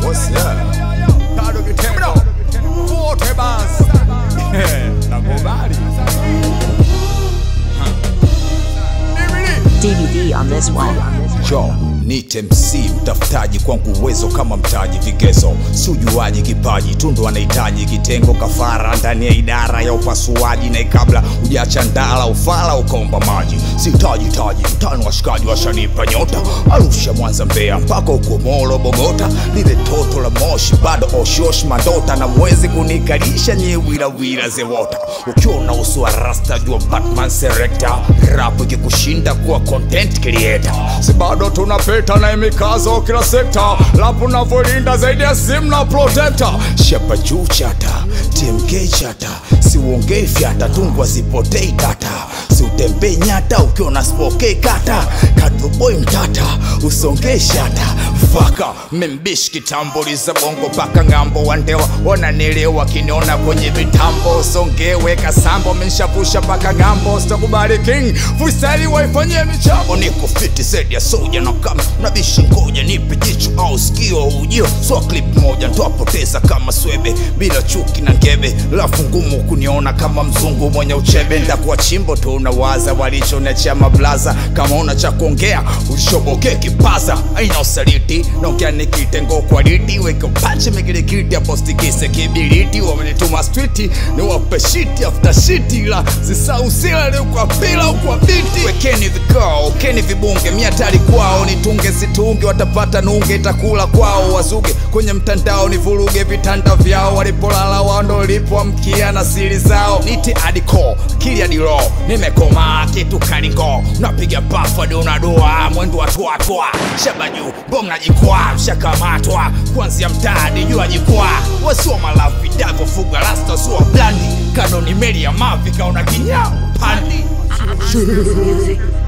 What's up? Tado Kitendo Forte Bass Nakubali DVD on this one. Yo, nite MC mtafutaji kwangu uwezo kama mtaji vigezo sujuaji kipaji tundu anahitaji kitengo kafara ndani ya idara ya upasuaji na kabla ujacha ndala ufala ukomba maji sitaji mtano washikaji washanipa nyota Arusha Mwanza Mbeya mpaka uko Molo Bogota lile toto la Moshi bado oshosh madota na mwezi kunikalisha nyewira zewota ukiona uso wa rasta jua Batman selector rap ikikushinda kuwa content creator si bado tunapeta na imikazo kila sekta lapu na volinda zaidi ya sim na protector shepa juu chata TMK chata si uongei fyata tungwa sipotei tata si utembei nyata ukiona spokei kata Kaduboi mtata usongei shata faka membish kitambuliza bongo paka ngambo wandewa wananielewa kiniona kwenye vitambo songewe kasambo menshapusha paka ngambo sitakubali king freestyle waifanyie michambo niko fiti zaidi ya soja na kama nabishi ngoja nipe jicho au sikio ujio so clip moja ntoapoteza kama swebe bila chuki na ngebe lafu ngumu kuniona kama mzungu mwenye uchebe ndakuwa chimbo tu unawaza walichonechea mablaza kama una cha kuongea ushoboke kipaza aina usaliti naongea nikitengo kwa liti weke panche megile kiti ya postikise kibiliti wamenituma streeti ni wape shiti after shiti la zisa usila leo kwa pila ukwa biti wekeni vikao keni vibunge miatari kwao nitunge situnge watapata nunge itakula kwao wazuge kwenye mtandao ni vuruge vitanda vyao walipolala wando lipo mkia na siri zao niti adiko kili adiro nimekoma kitu kalingo napiga pafa donadua mwendo wa tuatwa shabaju bonga jikwa mshakamatwa kuanzia mtaani jua jikwa wasio malafi davo fuga rasta sua blandi kanoni meli ya mavi kaona kinyao pandi Music.